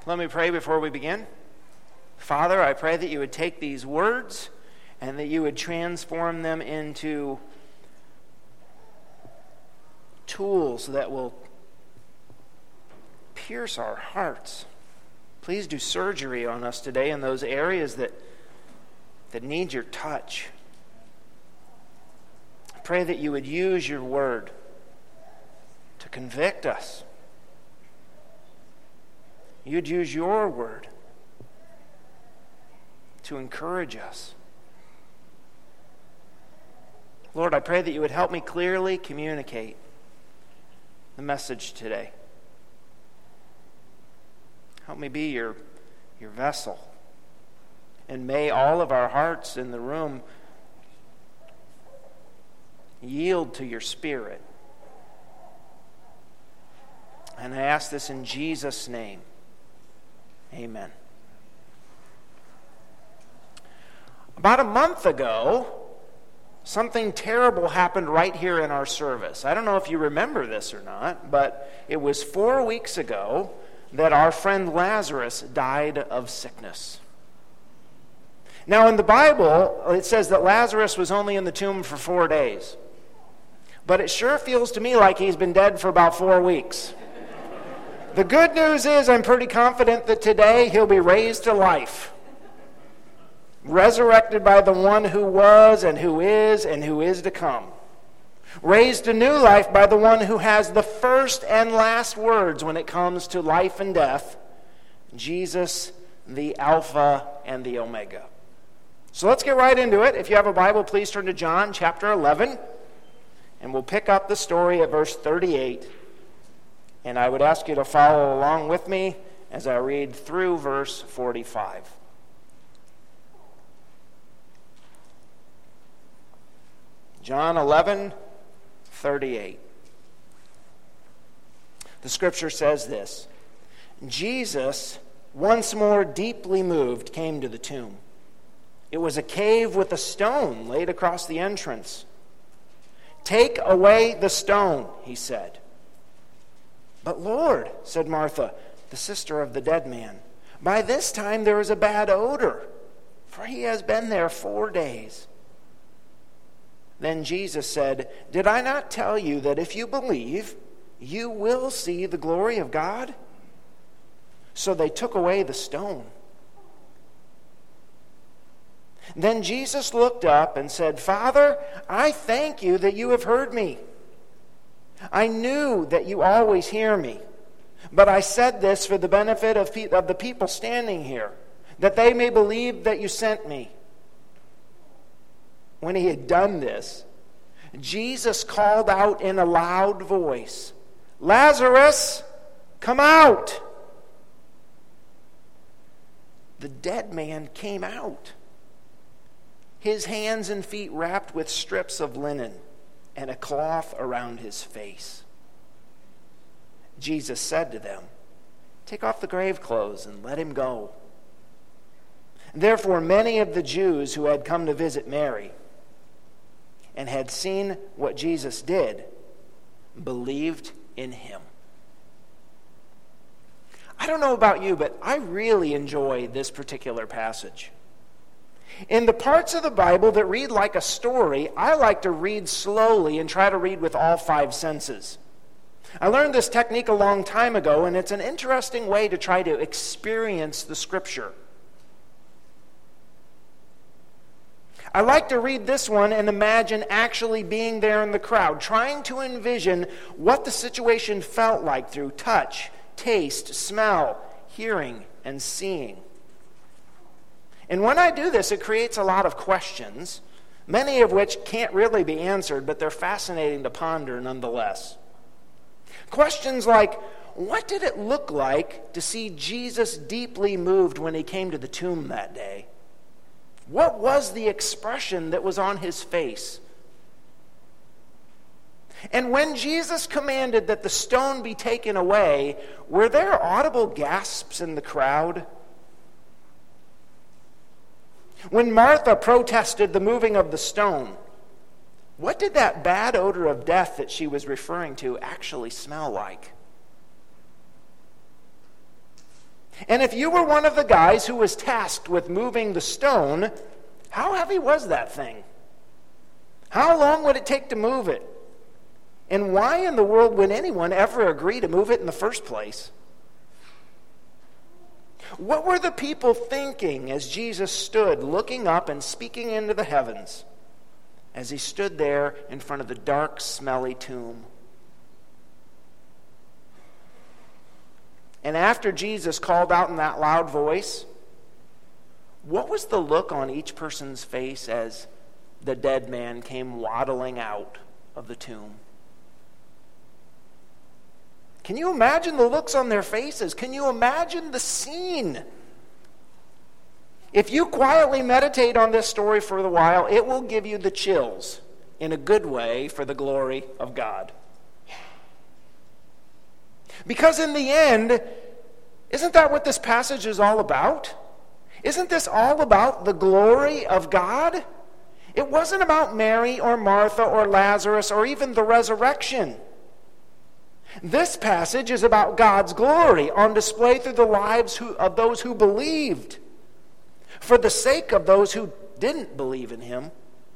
Let me pray before we begin. Father, I pray that you would take these words and that you would transform them into tools that will pierce our hearts. Please do surgery on us today in those areas that need your touch. I pray that you would use your word to convict us. You'd use your word to encourage us. Lord, I pray that you would help me clearly communicate the message today. Help me be your vessel. And may all of our hearts in the room yield to your Spirit. And I ask this in Jesus' name. Amen. About a month ago, something terrible happened right here in our service. I don't know if you remember this or not, but it was 4 weeks ago that our friend Lazarus died of sickness. Now in the Bible, it says that Lazarus was only in the tomb for 4 days. But it sure feels to me like he's been dead for about 4 weeks. The good news is I'm pretty confident that today he'll be raised to life. Resurrected by the one who was and who is to come. Raised to new life by the one who has the first and last words when it comes to life and death. Jesus, the Alpha and the Omega. So let's get right into it. If you have a Bible, please turn to John chapter 11. And we'll pick up the story at verse 38. And I would ask you to follow along with me as I read through verse 45. John 11:38. The scripture says this: Jesus, once more deeply moved, came to the tomb. It was a cave with a stone laid across the entrance. "Take away the stone," he said. "But Lord," said Martha, the sister of the dead man, "by this time there is a bad odor, for he has been there 4 days." Then Jesus said, "Did I not tell you that if you believe, you will see the glory of God?" So they took away the stone. Then Jesus looked up and said, "Father, I thank you that you have heard me. I knew that you always hear me, but I said this for the benefit of the people standing here, that they may believe that you sent me." When he had done this, Jesus called out in a loud voice, "Lazarus, come out!" The dead man came out, his hands and feet wrapped with strips of linen and a cloth around his face. Jesus said to them, "Take off the grave clothes and let him go." Therefore, many of the Jews who had come to visit Mary and had seen what Jesus did believed in him. I don't know about you, but I really enjoy this particular passage. In the parts of the Bible that read like a story, I like to read slowly and try to read with all 5 senses. I learned this technique a long time ago, and it's an interesting way to try to experience the Scripture. I like to read this one and imagine actually being there in the crowd, trying to envision what the situation felt like through touch, taste, smell, hearing, and seeing. And when I do this, it creates a lot of questions, many of which can't really be answered, but they're fascinating to ponder nonetheless. Questions like, what did it look like to see Jesus deeply moved when he came to the tomb that day? What was the expression that was on his face? And when Jesus commanded that the stone be taken away, were there audible gasps in the crowd? When Martha protested the moving of the stone, what did that bad odor of death that she was referring to actually smell like? And if you were one of the guys who was tasked with moving the stone, how heavy was that thing? How long would it take to move it? And why in the world would anyone ever agree to move it in the first place? What were the people thinking as Jesus stood looking up and speaking into the heavens as he stood there in front of the dark, smelly tomb? And after Jesus called out in that loud voice, what was the look on each person's face as the dead man came waddling out of the tomb? Can you imagine the looks on their faces? Can you imagine the scene? If you quietly meditate on this story for a while, it will give you the chills in a good way for the glory of God. Because in the end, isn't that what this passage is all about? Isn't this all about the glory of God? It wasn't about Mary or Martha or Lazarus or even the resurrection. This passage is about God's glory on display through the lives of those who believed, for the sake of those who didn't believe in him.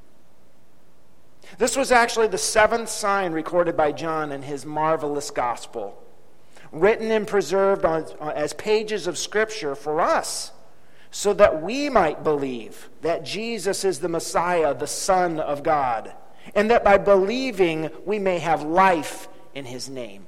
This was actually the seventh sign recorded by John in his marvelous gospel, written and preserved as pages of Scripture for us, so that we might believe that Jesus is the Messiah, the Son of God, and that by believing we may have life in his name.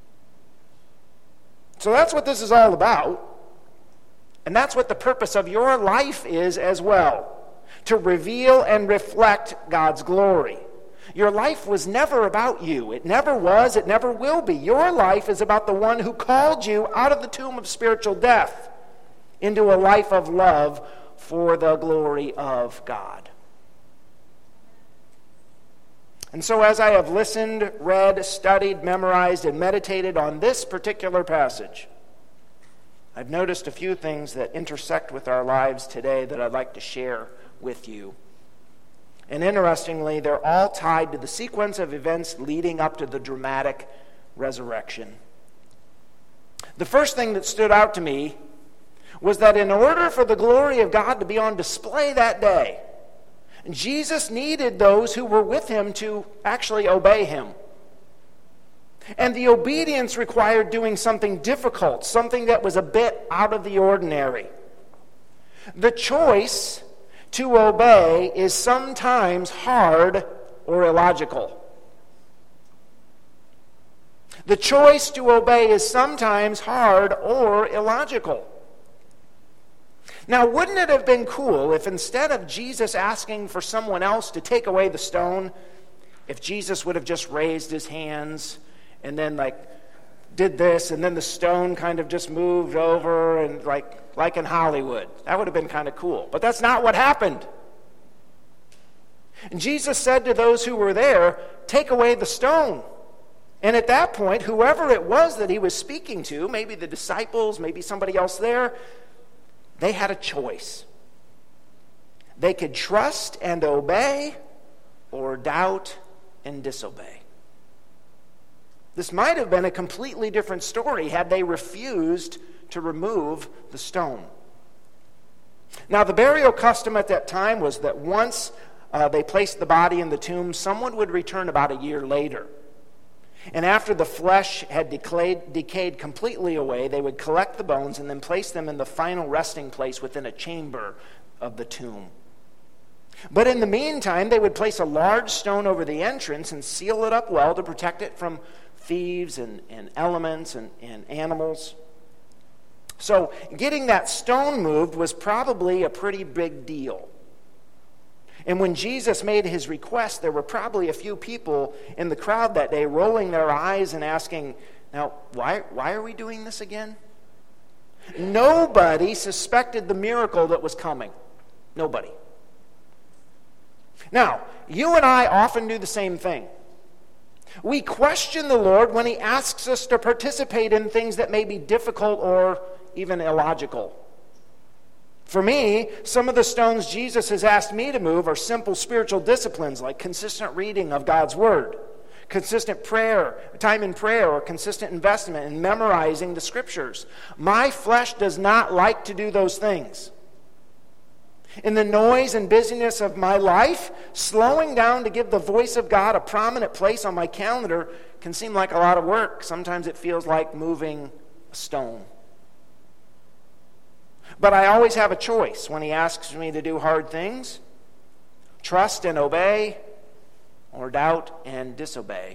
So that's what this is all about. And that's what the purpose of your life is as well, to reveal and reflect God's glory. Your life was never about you. It never was. It never will be. Your life is about the one who called you out of the tomb of spiritual death into a life of love for the glory of God. And so as I have listened, read, studied, memorized, and meditated on this particular passage, I've noticed a few things that intersect with our lives today that I'd like to share with you. And interestingly, they're all tied to the sequence of events leading up to the dramatic resurrection. The first thing that stood out to me was that in order for the glory of God to be on display that day, Jesus needed those who were with him to actually obey him. And the obedience required doing something difficult, something that was a bit out of the ordinary. The choice to obey is sometimes hard or illogical. The choice to obey is sometimes hard or illogical. Now, wouldn't it have been cool if instead of Jesus asking for someone else to take away the stone, if Jesus would have just raised his hands and then did this, and then the stone kind of just moved over and like in Hollywood? That would have been kind of cool. But that's not what happened. And Jesus said to those who were there, "Take away the stone." And at that point, whoever it was that he was speaking to, maybe the disciples, maybe somebody else there, they had a choice. They could trust and obey or doubt and disobey. This might have been a completely different story had they refused to remove the stone. Now, the burial custom at that time was that once they placed the body in the tomb, someone would return about a year later. And after the flesh had decayed completely away, they would collect the bones and then place them in the final resting place within a chamber of the tomb. But in the meantime, they would place a large stone over the entrance and seal it up well to protect it from thieves and elements and animals. So getting that stone moved was probably a pretty big deal. And when Jesus made his request, there were probably a few people in the crowd that day rolling their eyes and asking, "Now, why are we doing this again?" Nobody suspected the miracle that was coming. Nobody. Now, you and I often do the same thing. We question the Lord when he asks us to participate in things that may be difficult or even illogical. For me, some of the stones Jesus has asked me to move are simple spiritual disciplines like consistent reading of God's Word, consistent prayer, time in prayer, or consistent investment in memorizing the Scriptures. My flesh does not like to do those things. In the noise and busyness of my life, slowing down to give the voice of God a prominent place on my calendar can seem like a lot of work. Sometimes it feels like moving a stone. But I always have a choice when He asks me to do hard things: trust and obey, or doubt and disobey.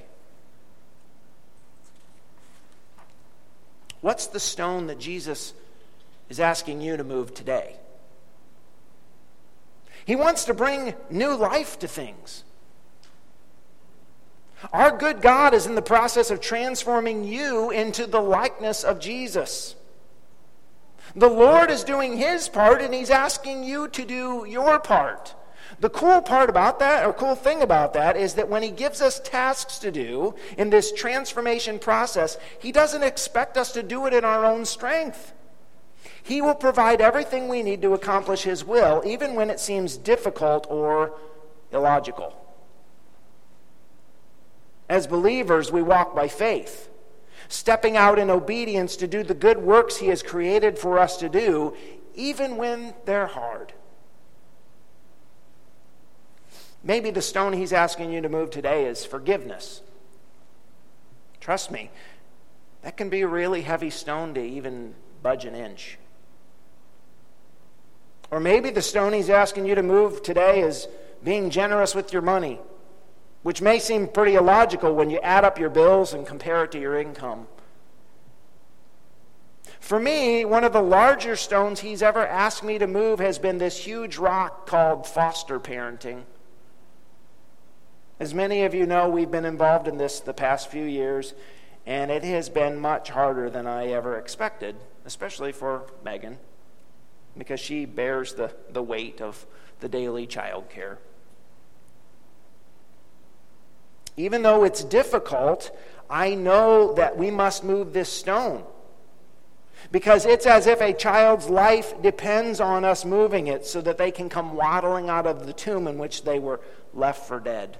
What's the stone that Jesus is asking you to move today? He wants to bring new life to things. Our good God is in the process of transforming you into the likeness of Jesus. The Lord is doing His part, and He's asking you to do your part. The cool part about that, or cool thing about that, is that when He gives us tasks to do in this transformation process, He doesn't expect us to do it in our own strength. He will provide everything we need to accomplish His will, even when it seems difficult or illogical. As believers, we walk by faith, stepping out in obedience to do the good works He has created for us to do, even when they're hard. Maybe the stone He's asking you to move today is forgiveness. Trust me, that can be a really heavy stone to even budge an inch. Or maybe the stone He's asking you to move today is being generous with your money, which may seem pretty illogical when you add up your bills and compare it to your income. For me, one of the larger stones He's ever asked me to move has been this huge rock called foster parenting. As many of you know, we've been involved in this the past few years, and it has been much harder than I ever expected, especially for Megan, because she bears the weight of the daily child care. Even though it's difficult, I know that we must move this stone, because it's as if a child's life depends on us moving it so that they can come waddling out of the tomb in which they were left for dead.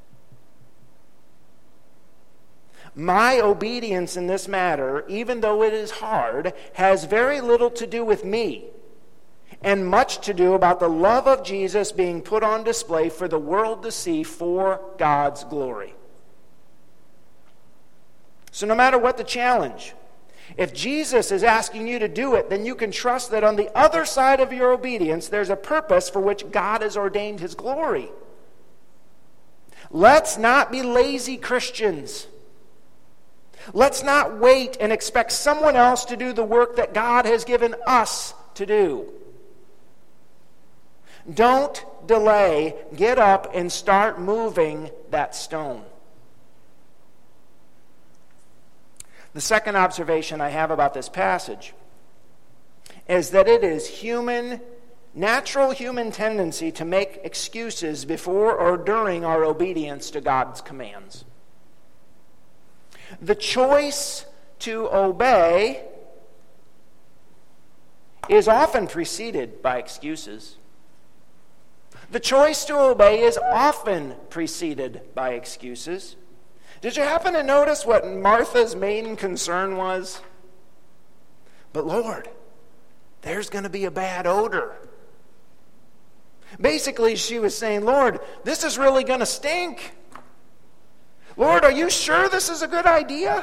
My obedience in this matter, even though it is hard, has very little to do with me, and much to do about the love of Jesus being put on display for the world to see for God's glory. So no matter what the challenge, if Jesus is asking you to do it, then you can trust that on the other side of your obedience, there's a purpose for which God has ordained His glory. Let's not be lazy Christians. Let's not wait and expect someone else to do the work that God has given us to do. Don't delay. Get up and start moving that stone. The second observation I have about this passage is that it is natural human tendency to make excuses before or during our obedience to God's commands. The choice to obey is often preceded by excuses. The choice to obey is often preceded by excuses. Did you happen to notice what Martha's main concern was? But Lord, there's going to be a bad odor. Basically, she was saying, Lord, this is really going to stink. Lord, are you sure this is a good idea?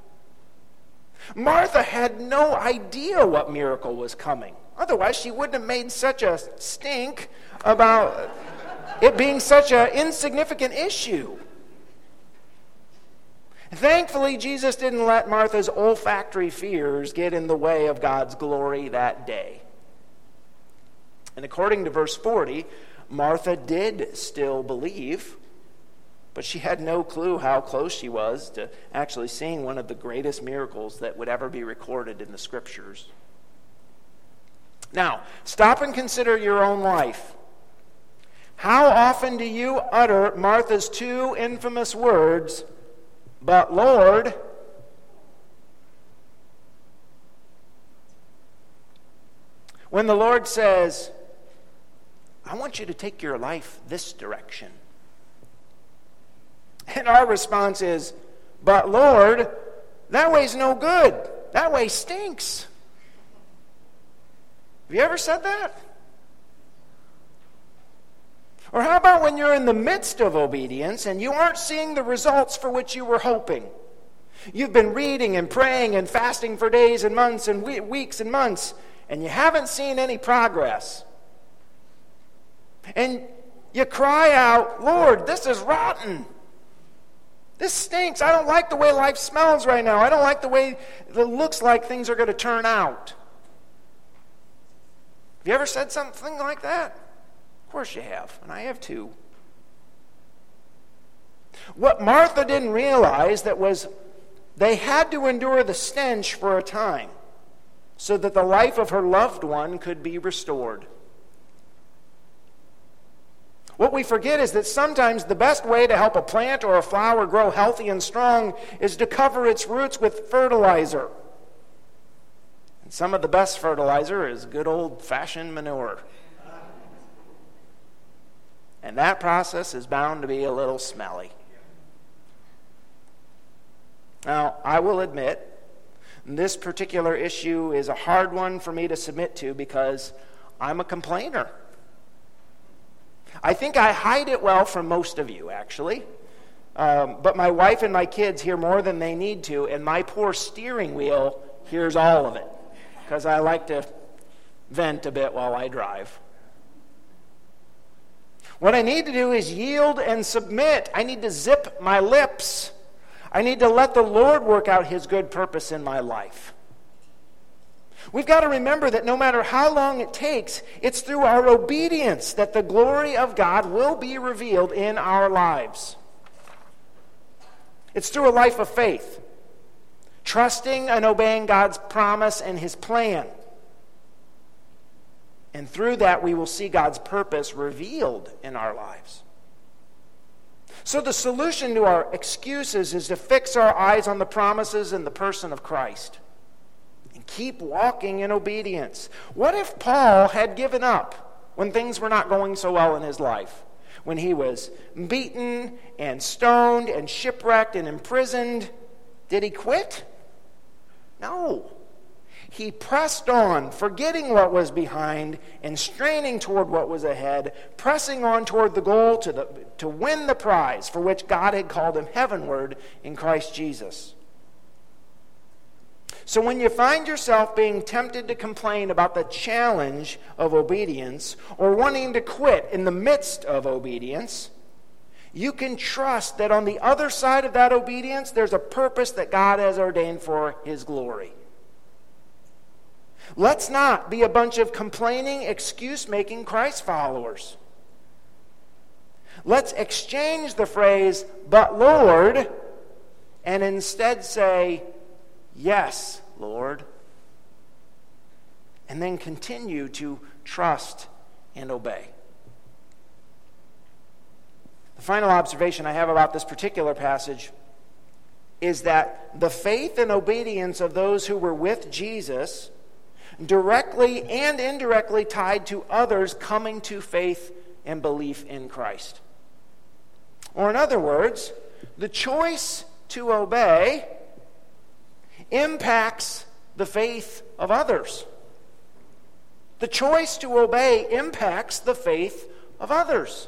Martha had no idea what miracle was coming. Otherwise, she wouldn't have made such a stink about it being such an insignificant issue. Thankfully, Jesus didn't let Martha's olfactory fears get in the way of God's glory that day. And according to verse 40, Martha did still believe, but she had no clue how close she was to actually seeing one of the greatest miracles that would ever be recorded in the Scriptures. Now, stop and consider your own life. How often do you utter Martha's two infamous words, "But Lord"? When the Lord says, I want you to take your life this direction. And our response is, but Lord, that way's no good. That way stinks. Have you ever said that? Or how about when you're in the midst of obedience and you aren't seeing the results for which you were hoping? You've been reading and praying and fasting for days and months and weeks and months, and you haven't seen any progress. And you cry out, Lord, this is rotten. This stinks. I don't like the way life smells right now. I don't like the way it looks like things are going to turn out. Have you ever said something like that? Of course you have, and I have too. What Martha didn't realize that was they had to endure the stench for a time so that the life of her loved one could be restored. What we forget is that sometimes the best way to help a plant or a flower grow healthy and strong is to cover its roots with fertilizer. And some of the best fertilizer is good old-fashioned manure. And that process is bound to be a little smelly. Now, I will admit, this particular issue is a hard one for me to submit to because I'm a complainer. I think I hide it well from most of you, actually. But my wife and my kids hear more than they need to, and my poor steering wheel hears all of it because I like to vent a bit while I drive. What I need to do is yield and submit. I need to zip my lips. I need to let the Lord work out His good purpose in my life. We've got to remember that no matter how long it takes, it's through our obedience that the glory of God will be revealed in our lives. It's through a life of faith, trusting and obeying God's promise and His plan. And through that, we will see God's purpose revealed in our lives. So the solution to our excuses is to fix our eyes on the promises and the person of Christ. And keep walking in obedience. What if Paul had given up when things were not going so well in his life? When he was beaten and stoned and shipwrecked and imprisoned, did he quit? No. He pressed on, forgetting what was behind and straining toward what was ahead, pressing on toward the goal to win the prize for which God had called him heavenward in Christ Jesus. So when you find yourself being tempted to complain about the challenge of obedience or wanting to quit in the midst of obedience, you can trust that on the other side of that obedience, there's a purpose that God has ordained for His glory. Let's not be a bunch of complaining, excuse-making Christ followers. Let's exchange the phrase, "but Lord," and instead say, "Yes, Lord," and then continue to trust and obey. The final observation I have about this particular passage is that the faith and obedience of those who were with Jesus directly and indirectly tied to others coming to faith and belief in Christ. Or in other words, the choice to obey impacts the faith of others. The choice to obey impacts the faith of others.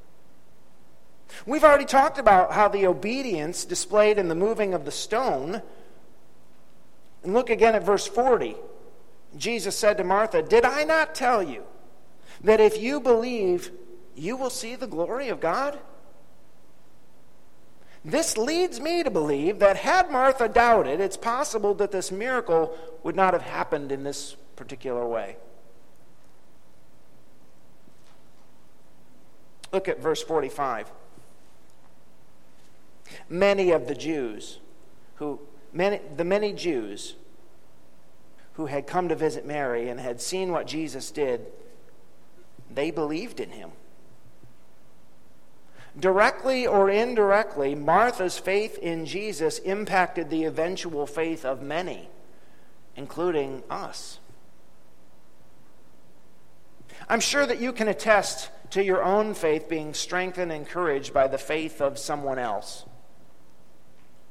We've already talked about how the obedience displayed in the moving of the stone. And look again at verse 40. Jesus said to Martha, "Did I not tell you that if you believe, you will see the glory of God?" This leads me to believe that had Martha doubted, it's possible that this miracle would not have happened in this particular way. Look at verse 45. Many Jews who had come to visit Mary and had seen what Jesus did, they believed in him. Directly or indirectly, Martha's faith in Jesus impacted the eventual faith of many, including us. I'm sure that you can attest to your own faith being strengthened and encouraged by the faith of someone else.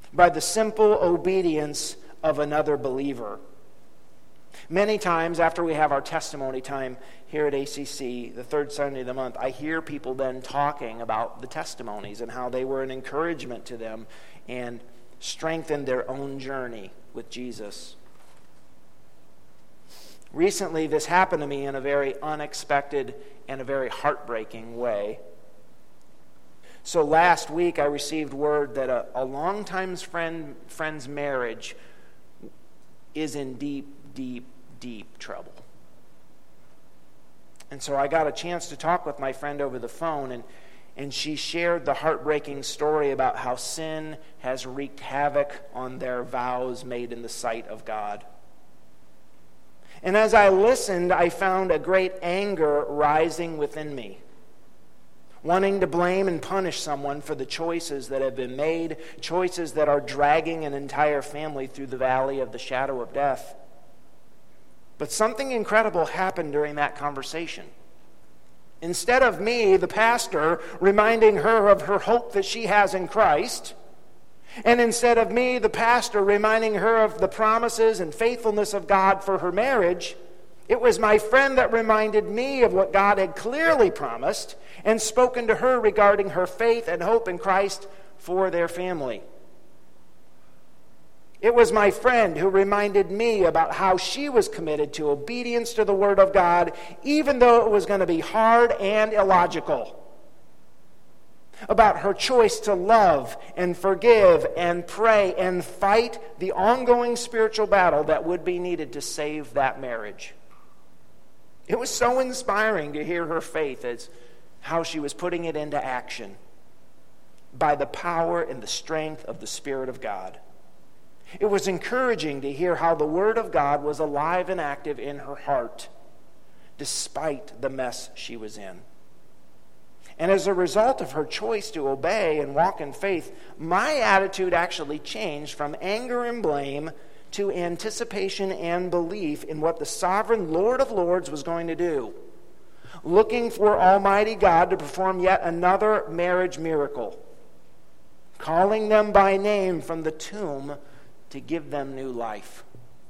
by the simple obedience of another believer. Many times after we have our testimony time here at ACC, the third Sunday of the month, I hear people then talking about the testimonies and how they were an encouragement to them and strengthened their own journey with Jesus. Recently, this happened to me in a very unexpected and a very heartbreaking way. So last week, I received word that a longtime friend's marriage is in deep, deep, deep trouble. And so I got a chance to talk with my friend over the phone, and she shared the heartbreaking story about how sin has wreaked havoc on their vows made in the sight of God. And as I listened, I found a great anger rising within me, wanting to blame and punish someone for the choices that have been made, choices that are dragging an entire family through the valley of the shadow of death. But something incredible happened during that conversation. Instead of me, the pastor, reminding her of her hope that she has in Christ, and instead of me, the pastor, reminding her of the promises and faithfulness of God for her marriage, it was my friend that reminded me of what God had clearly promised and spoken to her regarding her faith and hope in Christ for their family. It was my friend who reminded me about how she was committed to obedience to the Word of God, even though it was going to be hard and illogical. About her choice to love and forgive and pray and fight the ongoing spiritual battle that would be needed to save that marriage. It was so inspiring to hear her faith as how she was putting it into action by the power and the strength of the Spirit of God. It was encouraging to hear how the Word of God was alive and active in her heart, despite the mess she was in. And as a result of her choice to obey and walk in faith, my attitude actually changed from anger and blame to anticipation and belief in what the sovereign Lord of Lords was going to do, looking for Almighty God to perform yet another marriage miracle, calling them by name from the tomb to give them new life.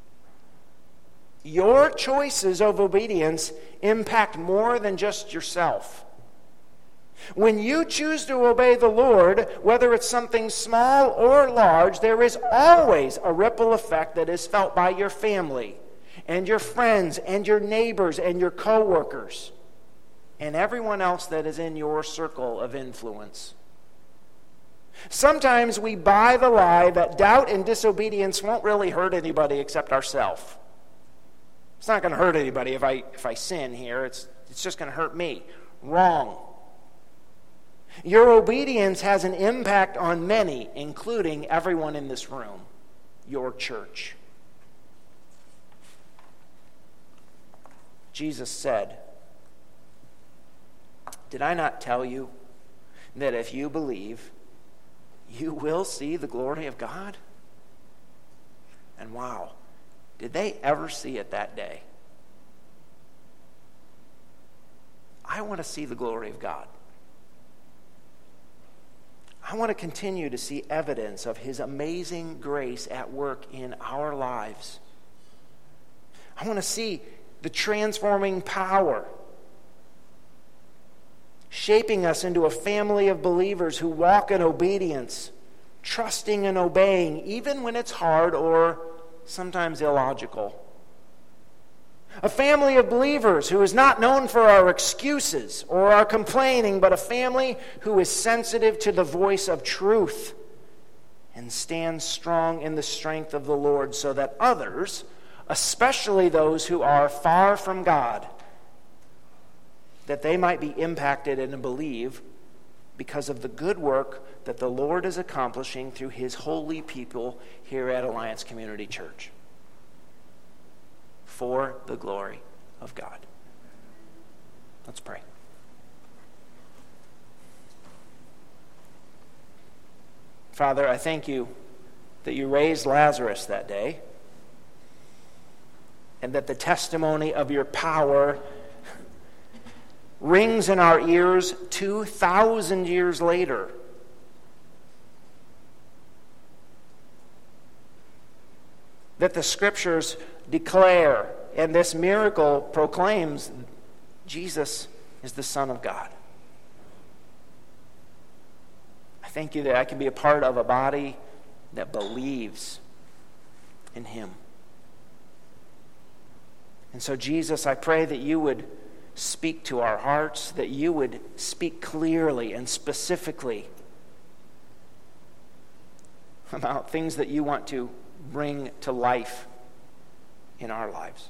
Your choices of obedience impact more than just yourself. When you choose to obey the Lord, whether it's something small or large, there is always a ripple effect that is felt by your family and your friends and your neighbors and your co-workers and everyone else that is in your circle of influence. Sometimes we buy the lie that doubt and disobedience won't really hurt anybody except ourselves. It's not going to hurt anybody if I sin here. It's just going to hurt me. Wrong. Your obedience has an impact on many, including everyone in this room, your church. Jesus said, "Did I not tell you that if you believe, you will see the glory of God?" And wow, did they ever see it that day? I want to see the glory of God. I want to continue to see evidence of His amazing grace at work in our lives. I want to see the transforming power shaping us into a family of believers who walk in obedience, trusting and obeying, even when it's hard or sometimes illogical. A family of believers who is not known for our excuses or our complaining, but a family who is sensitive to the voice of truth and stands strong in the strength of the Lord so that others, especially those who are far from God, that they might be impacted and believe because of the good work that the Lord is accomplishing through His holy people here at Alliance Community Church. For the glory of God. Let's pray. Father, I thank you that you raised Lazarus that day and that the testimony of your power rings in our ears 2,000 years later. that the Scriptures declare, and this miracle proclaims Jesus is the Son of God. I thank you that I can be a part of a body that believes in him. And so, Jesus, I pray that you would speak to our hearts, that you would speak clearly and specifically about things that you want to bring to life in our lives.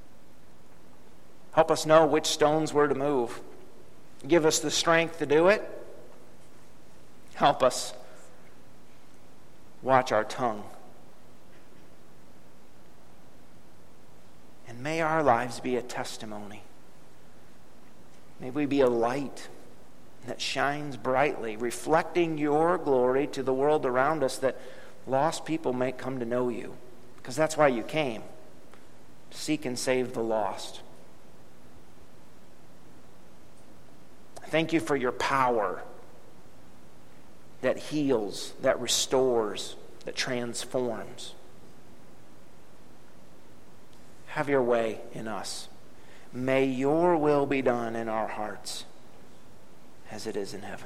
Help us know which stones we're to move. Give us the strength to do it. Help us watch our tongue. And may our lives be a testimony. May we be a light that shines brightly, reflecting your glory to the world around us, that lost people may come to know you. Because that's why you came, to seek and save the lost. Thank you for your power that heals, that restores, that transforms. Have your way in us. May your will be done in our hearts as it is in heaven.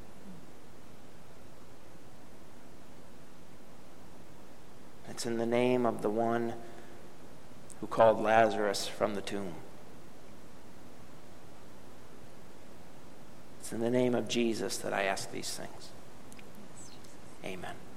It's in the name of the one who called Lazarus from the tomb. It's in the name of Jesus that I ask these things. Amen.